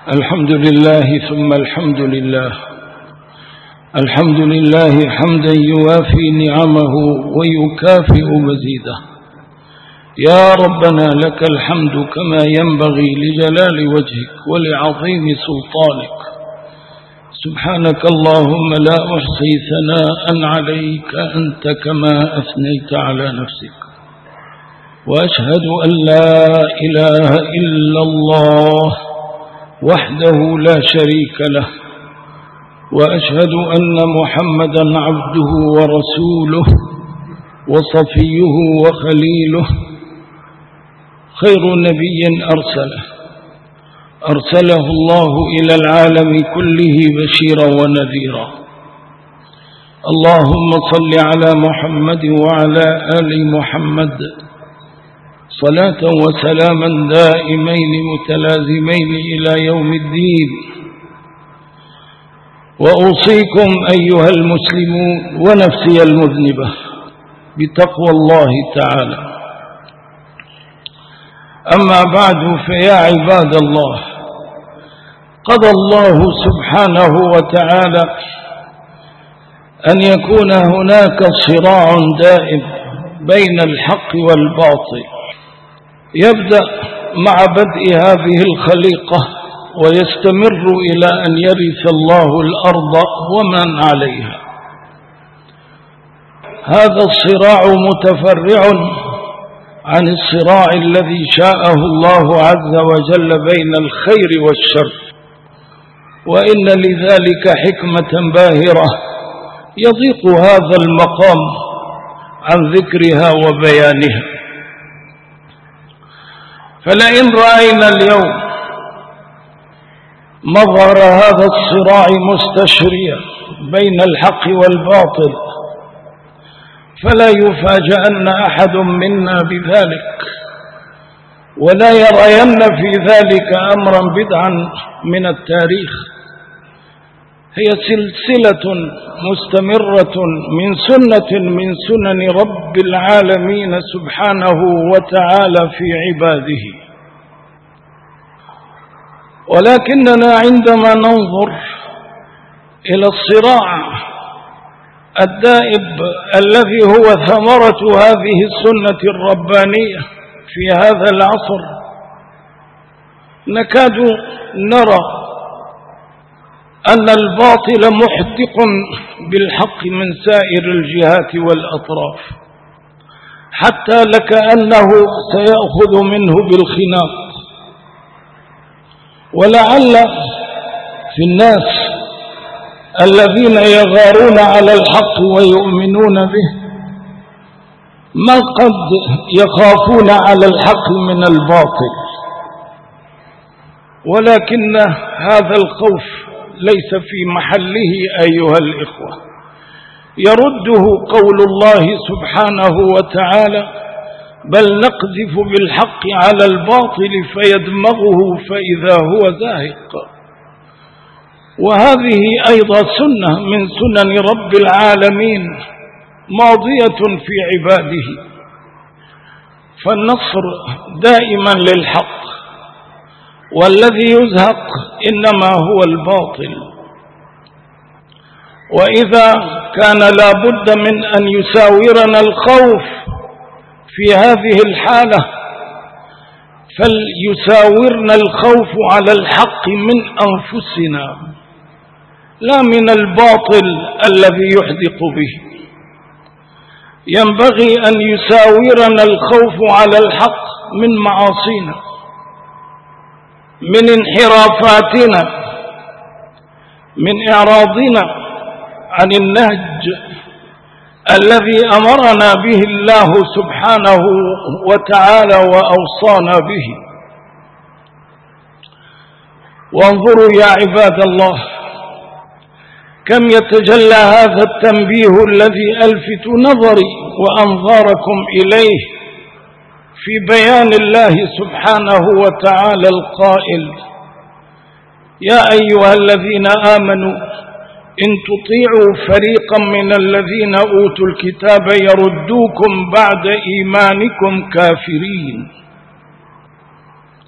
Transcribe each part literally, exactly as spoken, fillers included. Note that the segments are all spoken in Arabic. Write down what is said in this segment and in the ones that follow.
الحمد لله ثم الحمد لله الحمد لله حمدا يوافي نعمه ويكافئ مزيده. يا ربنا لك الحمد كما ينبغي لجلال وجهك ولعظيم سلطانك. سبحانك اللهم لا أحصي ثناء عليك أنت كما أثنيت على نفسك، وأشهد أن لا إله إلا الله وحده لا شريك له، وأشهد أن محمدا عبده ورسوله وصفيه وخليله، خير نبي أرسله أرسله الله إلى العالم كله بشيرا ونذيرا. اللهم صل على محمد وعلى آل محمد صلاة وسلاما دائمين متلازمين إلى يوم الدين. وأوصيكم أيها المسلمون ونفسي المذنبة بتقوى الله تعالى. أما بعد، فيا عباد الله، قضى الله سبحانه وتعالى أن يكون هناك صراع دائم بين الحق والباطل، يبدأ مع بدء هذه الخليقة ويستمر إلى أن يرث الله الأرض ومن عليها. هذا الصراع متفرع عن الصراع الذي شاءه الله عز وجل بين الخير والشر، وإن لذلك حكمة باهرة يضيق هذا المقام عن ذكرها وبيانها. فلئن رأينا اليوم مظهر هذا الصراع مستشريا بين الحق والباطل، فلا يفاجأن أحد منا بذلك، ولا يرين في ذلك أمرا بدعا من التاريخ. هي سلسلة مستمرة من سنة من سنن رب العالمين سبحانه وتعالى في عباده. ولكننا عندما ننظر إلى الصراع الدائب الذي هو ثمرة هذه السنة الربانية في هذا العصر، نكاد نرى أن الباطل محدق بالحق من سائر الجهات والأطراف، حتى لكأنه سيأخذ منه بالخناق. ولعل في الناس الذين يغارون على الحق ويؤمنون به ما قد يخافون على الحق من الباطل، ولكن هذا الخوف ليس في محله أيها الإخوة. يرده قول الله سبحانه وتعالى: بل نقذف بالحق على الباطل فيدمغه فإذا هو زاهق. وهذه أيضا سنة من سنن رب العالمين ماضية في عباده، فالنصر دائما للحق، والذي يزهق إنما هو الباطل. وإذا كان لا بد من أن يساورنا الخوف في هذه الحالة، فليساورنا الخوف على الحق من أنفسنا لا من الباطل الذي يحدق به. ينبغي أن يساورنا الخوف على الحق من معاصينا، من انحرافاتنا، من إعراضنا عن النهج الذي أمرنا به الله سبحانه وتعالى وأوصانا به. وانظروا يا عباد الله كم يتجلى هذا التنبيه الذي ألفت نظري وأنظاركم إليه في بيان الله سبحانه وتعالى القائل: يا أيها الذين آمنوا إن تطيعوا فريقا من الذين أوتوا الكتاب يردوكم بعد إيمانكم كافرين.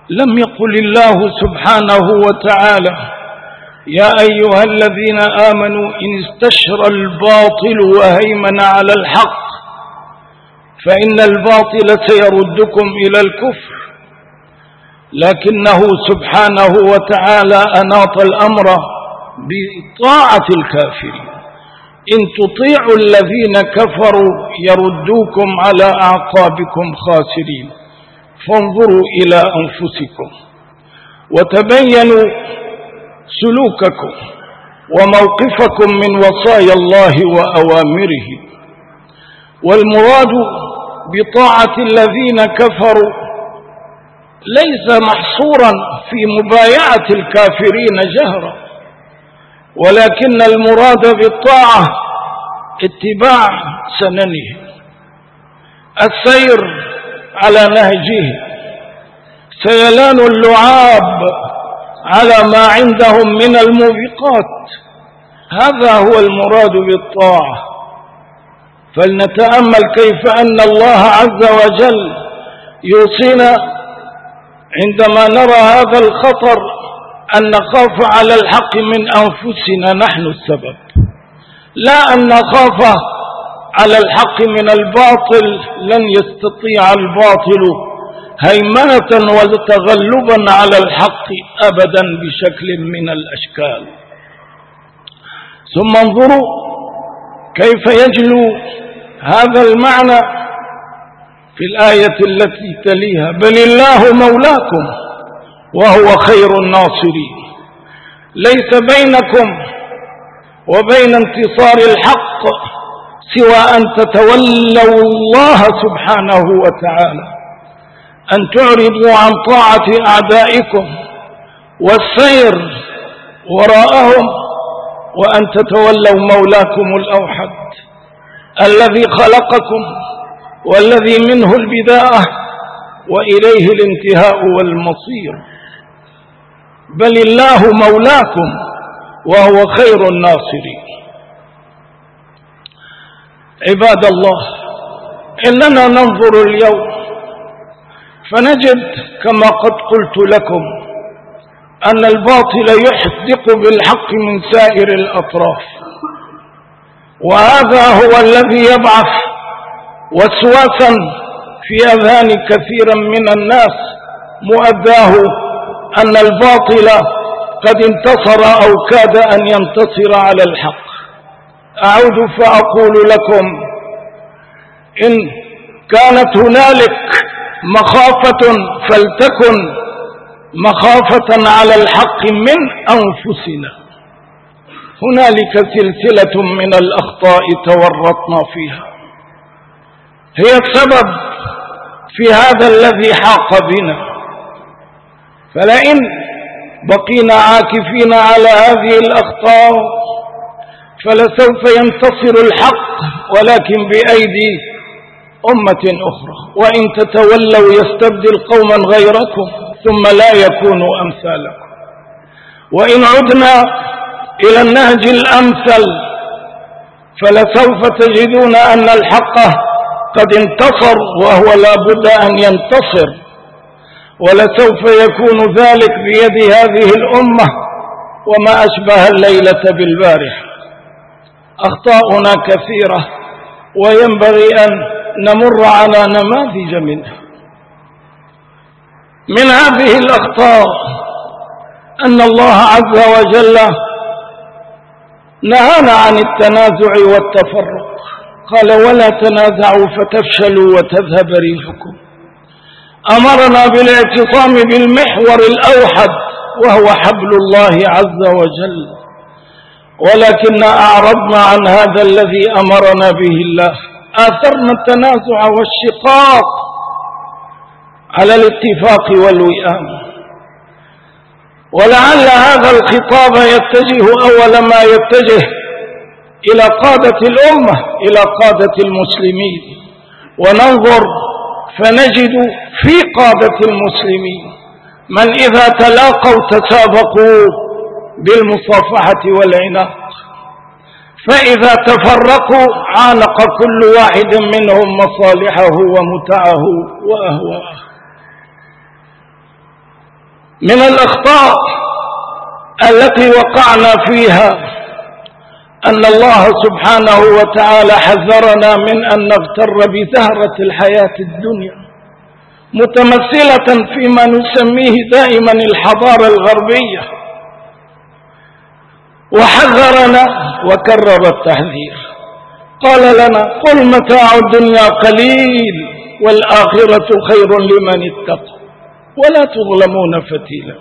لم يقل الله سبحانه وتعالى: يا أيها الذين آمنوا إن استشرى الباطل وهيمن على الحق فإن الباطل سيردكم إلى الكفر، لكنه سبحانه وتعالى أناط الأمر بطاعة الكافرين. إن تطيعوا الذين كفروا يردوكم على أعقابكم خاسرين، فانظروا إلى أنفسكم وتبينوا سلوككم وموقفكم من وصايا الله وأوامره. والمراد بطاعة الذين كفروا ليس محصورا في مبايعة الكافرين جهرا، ولكن المراد بالطاعة اتباع سننه، السير على نهجه، سيلان اللعاب على ما عندهم من الموبقات. هذا هو المراد بالطاعة. فلنتأمل كيف أن الله عز وجل يوصينا عندما نرى هذا الخطر أن نخاف على الحق من أنفسنا نحن السبب، لا أن نخاف على الحق من الباطل. لن يستطيع الباطل هيمنة وتغلبا على الحق أبدا بشكل من الأشكال. ثم انظروا كيف يجلو هذا المعنى في الآية التي تليها: بل الله مولاكم وهو خير الناصرين. ليس بينكم وبين انتصار الحق سوى أن تتولوا الله سبحانه وتعالى، أن تعرضوا عن طاعة أعدائكم والسير وراءهم، وأن تتولوا مولاكم الأوحد الذي خلقكم والذي منه البداية وإليه الانتهاء والمصير. بل الله مولاكم وهو خير الناصرين. عباد الله، إننا ننظر اليوم فنجد كما قد قلت لكم أن الباطل يحدق بالحق من سائر الأطراف، وهذا هو الذي يبعث وسواسا في أذهان كثيرا من الناس، مؤداه أن الباطل قد انتصر أو كاد أن ينتصر على الحق. أعود فأقول لكم: إن كانت هنالك مخافة فلتكن مخافة على الحق من أنفسنا. هنالك سلسلة من الأخطاء تورطنا فيها، هي السبب في هذا الذي حاق بنا. فلئن بقينا عاكفين على هذه الأخطاء فلسوف ينتصر الحق، ولكن بأيدي أمة أخرى. وإن تتولوا يستبدل قوما غيركم ثم لا يكونوا أمثالكم. وإن عدنا إلى النهج الأمثل فلسوف تجدون أن الحق قد انتصر، وهو لا بد أن ينتصر، ولسوف يكون ذلك بيد هذه الأمة وما أشبه الليلة بالبارحة. أخطاؤنا كثيرة وينبغي أن نمر على نماذج منها. من هذه الأخطاء أن الله عز وجل نهانا عن التنازع والتفرق، قال: ولا تنازعوا فتفشلوا وتذهب ريحكم. أمرنا بالاعتصام بالمحور الأوحد وهو حبل الله عز وجل، ولكن أعرضنا عن هذا الذي أمرنا به الله، آثرنا التنازع والشقاق على الاتفاق والوئام. ولعل هذا الخطاب يتجه أول ما يتجه إلى قادة الأمة، إلى قادة المسلمين، وننظر فنجد في قادة المسلمين من إذا تلاقوا تسابقوا بالمصافحة والعناق، فإذا تفرقوا عانق كل واحد منهم مصالحه ومتعه وأهواءه. من الأخطاء التي وقعنا فيها أن الله سبحانه وتعالى حذرنا من أن نغتر بزهرة الحياة الدنيا متمثلة فيما نسميه دائما الحضارة الغربية، وحذرنا وكرر التحذير، قال لنا قل متاع الدنيا قليل والآخرة خير لمن اتقى ولا تظلمون فتيلا.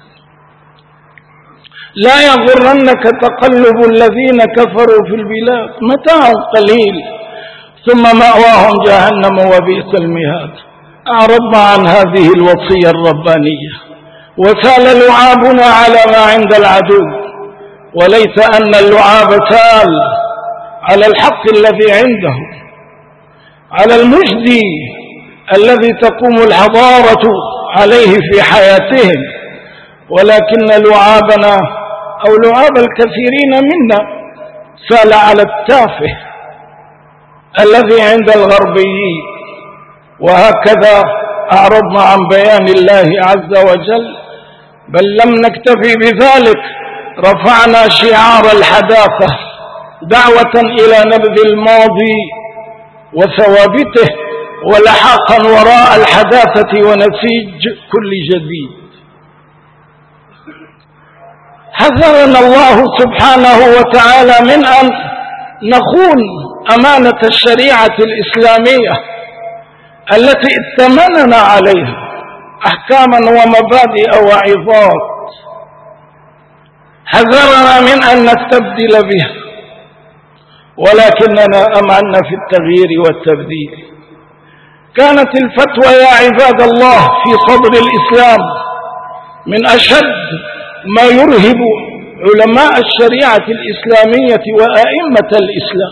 لا يغرنك تقلب الذين كفروا في البلاد، متاع قليل ثم مأواهم جهنم وبئس المهاد. أعرضنا عن هذه الوصية الربانية وسال لعابنا على ما عند العدو، وليس أن اللعاب سال على الحق الذي عنده، على المجد الذي تقوم الحضارة عليه في حياتهم، ولكن لعابنا أو لعاب الكثيرين منا سال على التافه الذي عند الغربيين. وهكذا أعرضنا عن بيان الله عز وجل، بل لم نكتفي بذلك، رفعنا شعار الحداثة دعوة إلى نبذ الماضي وثوابته ولحاقا وراء الحداثة ونسيج كل جديد. حذرنا الله سبحانه وتعالى من أن نخون أمانة الشريعة الإسلامية التي ائتمننا عليها أحكاما ومبادئ وعظات، حذرنا من أن نستبدل بها، ولكننا أمعنا في التغيير والتبديل. كانت الفتوى يا عباد الله في صدر الإسلام من أشد ما يرهب علماء الشريعة الإسلامية وأئمة الإسلام.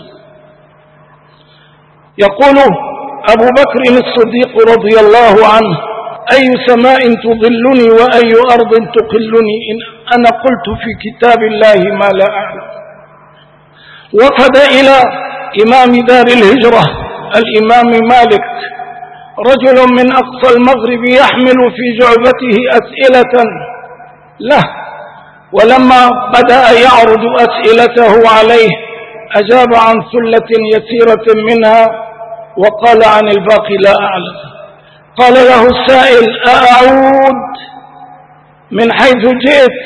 يقول أبو بكر الصديق رضي الله عنه: أي سماء تظلني وأي أرض تقلني إن أنا قلت في كتاب الله ما لا أعلم. وفد إلى إمام دار الهجرة الإمام مالك رجل من أقصى المغرب يحمل في جعبته أسئلة له، ولما بدأ يعرض أسئلته عليه أجاب عن ثلة يسيرة منها وقال عن الباقي لا أعلم. قال له السائل: أعود من حيث جئت،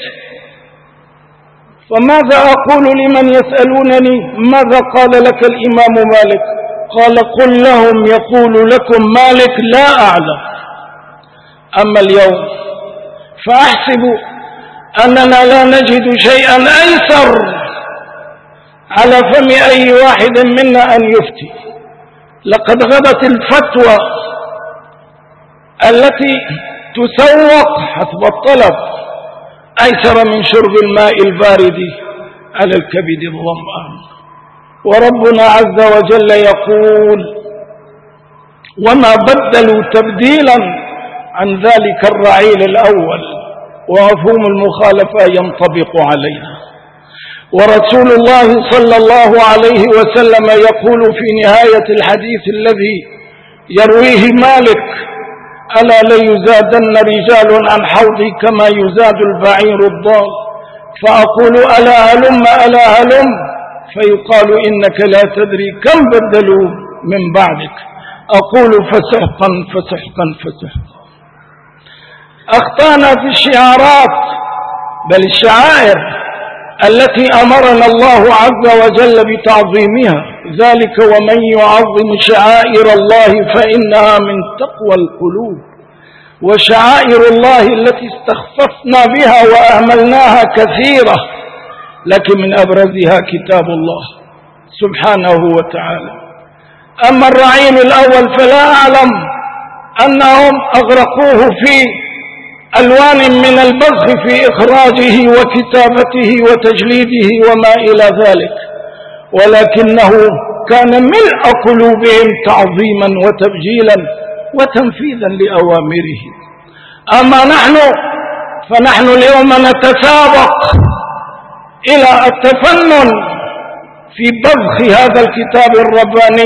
فماذا أقول لمن يسألونني ماذا قال لك الإمام مالك؟ قال: قل لهم يقول لكم مالك لا أعلم. أما اليوم فأحسب أننا لا نجد شيئا أيسر على فم أي واحد منا أن يفتي. لقد غدت الفتوى التي تسوق حسب الطلب أيسر من شرب الماء البارد على الكبد الظمآن. وربنا عز وجل يقول: وما بدلوا تبديلا عن ذلك الرعيل الأول، ومفهوم المخالفة ينطبق علينا. ورسول الله صلى الله عليه وسلم يقول في نهاية الحديث الذي يرويه مالك: ألا ليزادن رجال عن حوضي كما يزاد البعير الضال، فأقول ألا هلم ألا هلم، فيقال إنك لا تدري كم بدلوا من بعدك، أقول فسحقا فسحقا فسحقا. أخطأنا في الشعارات بل الشعائر التي أمرنا الله عز وجل بتعظيمها، ذلك ومن يعظم شعائر الله فإنها من تقوى القلوب. وشعائر الله التي استخففنا بها وأهملناها كثيرة، لكن من أبرزها كتاب الله سبحانه وتعالى. أما الرعيل الأول فلا أعلم أنهم أغرقوه في ألوان من البذخ في إخراجه وكتابته وتجليده وما إلى ذلك، ولكنه كان ملء قلوبهم تعظيما وتبجيلا وتنفيذا لأوامره. أما نحن فنحن اليوم نتسابق إلى التفنن في بذخ هذا الكتاب الرباني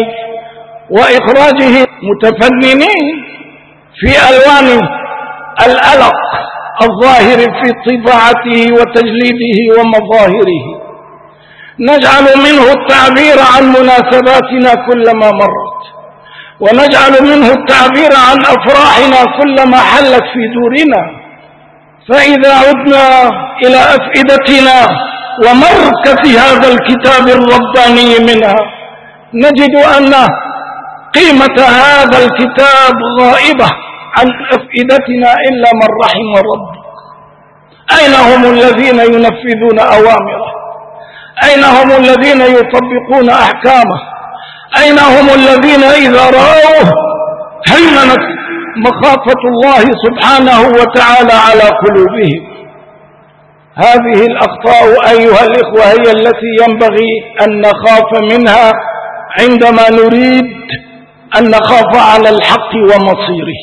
وإخراجه، متفننين في ألوان الألق الظاهر في طباعته وتجليده ومظاهره، نجعل منه التعبير عن مناسباتنا كلما مرت، ونجعل منه التعبير عن أفراحنا كلما حلت في دورنا. فإذا عدنا إلى أفئدتنا ومركز هذا الكتاب الرباني منها، نجد أن قيمة هذا الكتاب غائبة عن أفئدتنا إلا من رحم ربك. أين هم الذين ينفذون أوامره؟ أين هم الذين يطبقون أحكامه؟ أين هم الذين إذا رأوه هيمنت مخافة الله سبحانه وتعالى على قلوبهم؟ هذه الأخطاء أيها الإخوة هي التي ينبغي أن نخاف منها عندما نريد أن نخاف على الحق ومصيره.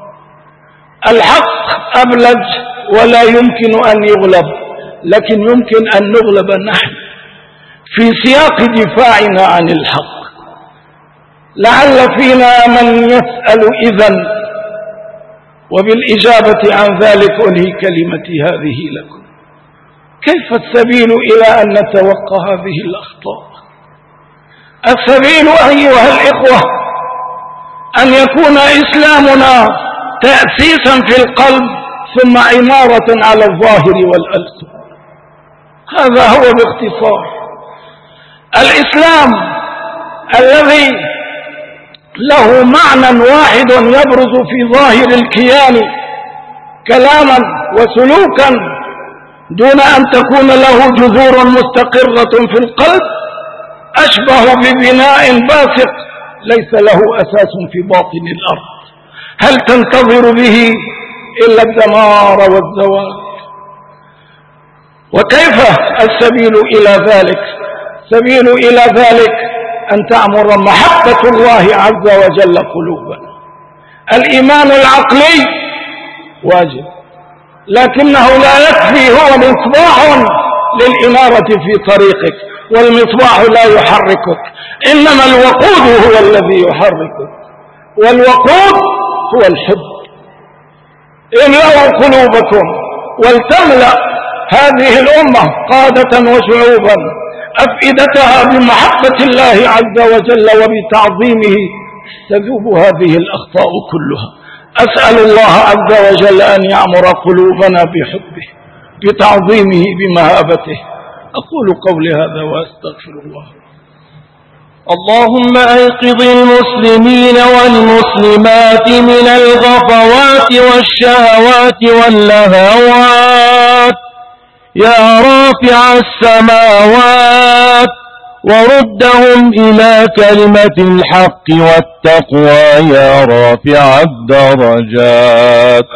الحق أبلج ولا يمكن أن يغلب، لكن يمكن أن نغلب نحن في سياق دفاعنا عن الحق. لعل فينا من يسأل إذن، وبالإجابة عن ذلك أنهي كلمتي هذه لكم. كيف السبيل إلى أن نتوقى هذه الأخطاء؟ السبيل أيها الإخوة أن يكون إسلامنا تأسيسا في القلب ثم عمارة على الظاهر والألسن. هذا هو باختصار الإسلام الذي له معنى واحد يبرز في ظاهر الكيان كلاما وسلوكا دون أن تكون له جذور مستقرة في القلب، أشبه ببناء باسق ليس له أساس في باطن الأرض، هل تنتظر به إلا الدمار والزوال؟ وكيف السبيل إلى ذلك؟ سبيل إلى ذلك أن تعمر محبة الله عز وجل قلوبنا. الإيمان العقلي واجب، لكنه لا يكفي، هو مصباح للإنارة في طريقك، والمصباح لا يحركك، إنما الوقود هو الذي يحركك، والوقود هو الحب. املأوا قلوبكم ولتملأ هذه الأمة قادة وشعوبا أفئدتها بمحبة الله عز وجل وبتعظيمه، تذوب هذه الأخطاء كلها. أسأل الله عز وجل أن يعمر قلوبنا بحبه بتعظيمه بمهابته. أقول قولي هذا وأستغفر الله. اللهم أيقظ المسلمين والمسلمات من الغفوات والشهوات واللهوات يا رافع السماوات، وردهم إلى كلمة الحق والتقوى يا رافع الدرجات.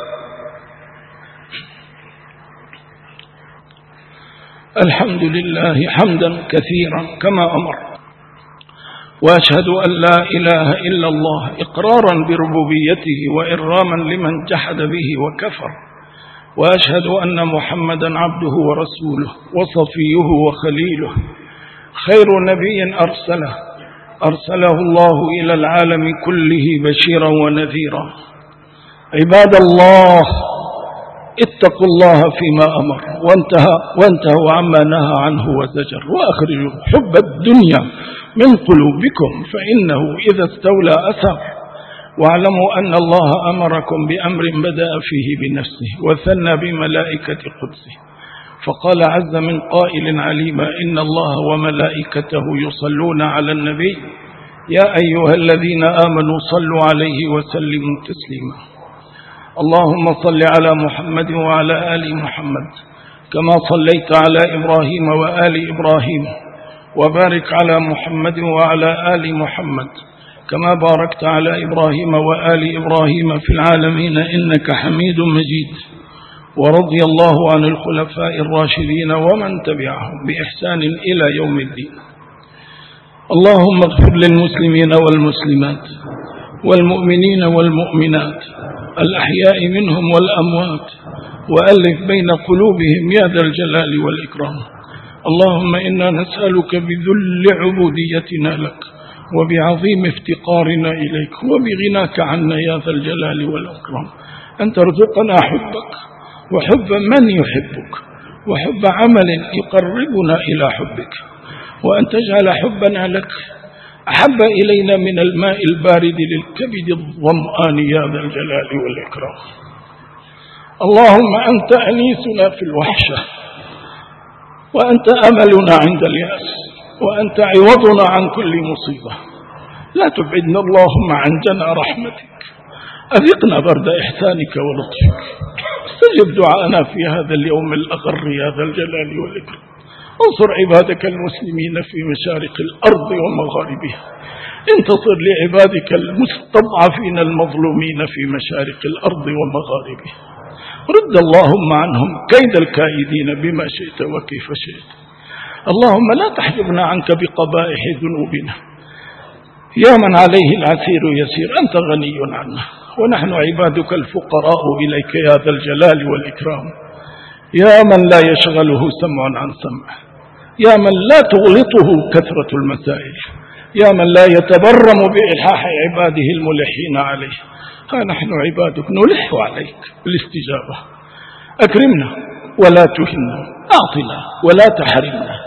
الحمد لله حمدا كثيرا كما أمر، وأشهد أن لا إله إلا الله إقرارا بربوبيته وإراما لمن جحد به وكفر، وأشهد أن محمدا عبده ورسوله وصفيه وخليله، خير نبي أرسله أرسله الله إلى العالم كله بشيرا ونذيرا. عباد الله، اتقوا الله فيما أمر وانتهى وانتهوا عما نهى عنه وزجر، وأخرجوا حب الدنيا من قلوبكم فإنه إذا استولى أثر. واعلموا أن الله أمركم بأمر بدأ فيه بنفسه وثنى بملائكة قدسه، فقال عز من قائل عليما: إن الله وملائكته يصلون على النبي يا أيها الذين آمنوا صلوا عليه وسلموا تسليما. اللهم صل على محمد وعلى آل محمد كما صليت على إبراهيم وآل إبراهيم، وبارك على محمد وعلى آل محمد كما باركت على إبراهيم وآل إبراهيم في العالمين إنك حميد مجيد. ورضي الله عن الخلفاء الراشدين ومن تبعهم بإحسان إلى يوم الدين. اللهم اغفر للمسلمين والمسلمات والمؤمنين والمؤمنات الأحياء منهم والأموات، وألف بين قلوبهم يا ذا الجلال والإكرام. اللهم إنا نسألك بذل عبوديتنا لك وبعظيم افتقارنا إليك وبغناك عنا يا ذا الجلال والإكرام أن ترزقنا حبك وحب من يحبك، وحب عمل يقربنا إلى حبك، وأن تجعل حبنا لك أحب إلينا من الماء البارد للكبد الظمآن يا ذا الجلال والإكرام. اللهم أنت أنيسنا في الوحشة، وأنت أملنا عند اليأس، وأنت عوضنا عن كل مصيبة. لا تبعدنا اللهم عن جنى رحمتك، أذقنا برد إحسانك ولطفك. استجب دعاءنا في هذا اليوم الأغر يا ذا الجلال والإكرام. انصر عبادك المسلمين في مشارق الأرض ومغاربها. انتصر لعبادك المستضعفين المظلومين في مشارق الأرض ومغاربها. رد اللهم عنهم كيد الكائدين بما شئت وكيف شئت. اللهم لا تحجبنا عنك بقبائح ذنوبنا، يا من عليه العسير يسير. أنت غني عنا ونحن عبادك الفقراء إليك يا ذا الجلال والإكرام. يا من لا يشغله سمع عن سمع، يا من لا تغلطه كثرة المسائل، يا من لا يتبرم بإلحاح عباده الملحين عليه. ها نحن عبادك نلح عليك بالاستجابة. أكرمنا ولا تهنا، أعطنا ولا تحرمنا،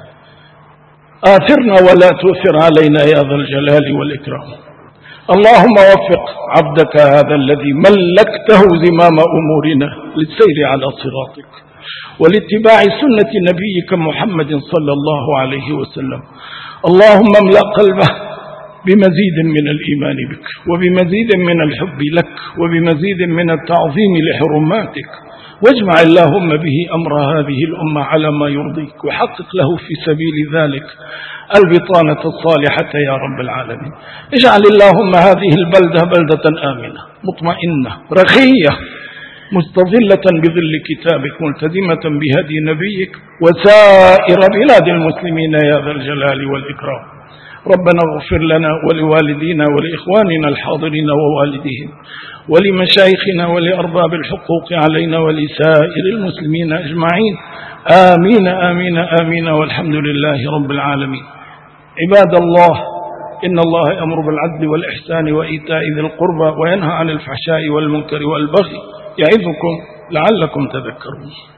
آثرنا ولا تؤثر علينا يا ذا الجلال والإكرام. اللهم وفق عبدك هذا الذي ملكته زمام أمورنا للسير على صراطك ولاتباع سنة نبيك محمد صلى الله عليه وسلم. اللهم املأ قلبه بمزيد من الإيمان بك، وبمزيد من الحب لك، وبمزيد من التعظيم لحرماتك، واجمع اللهم به أمر هذه الأمة على ما يرضيك، وحقق له في سبيل ذلك البطانة الصالحة يا رب العالمين. اجعل اللهم هذه البلدة بلدة آمنة مطمئنة رخية مستظلة بظل كتابك ملتزمة بهدي نبيك وسائر بلاد المسلمين يا ذا الجلال والإكرام. ربنا اغفر لنا ولوالدينا ولإخواننا الحاضرين ووالديهم ولمشايخنا ولأرباب الحقوق علينا ولسائر المسلمين أجمعين. آمين آمين آمين والحمد لله رب العالمين. عباد الله، إن الله يأمر بالعدل والإحسان وإيتاء ذي القربى وينهى عن الفحشاء والمنكر والبغي يعظكم لعلكم تذكرون.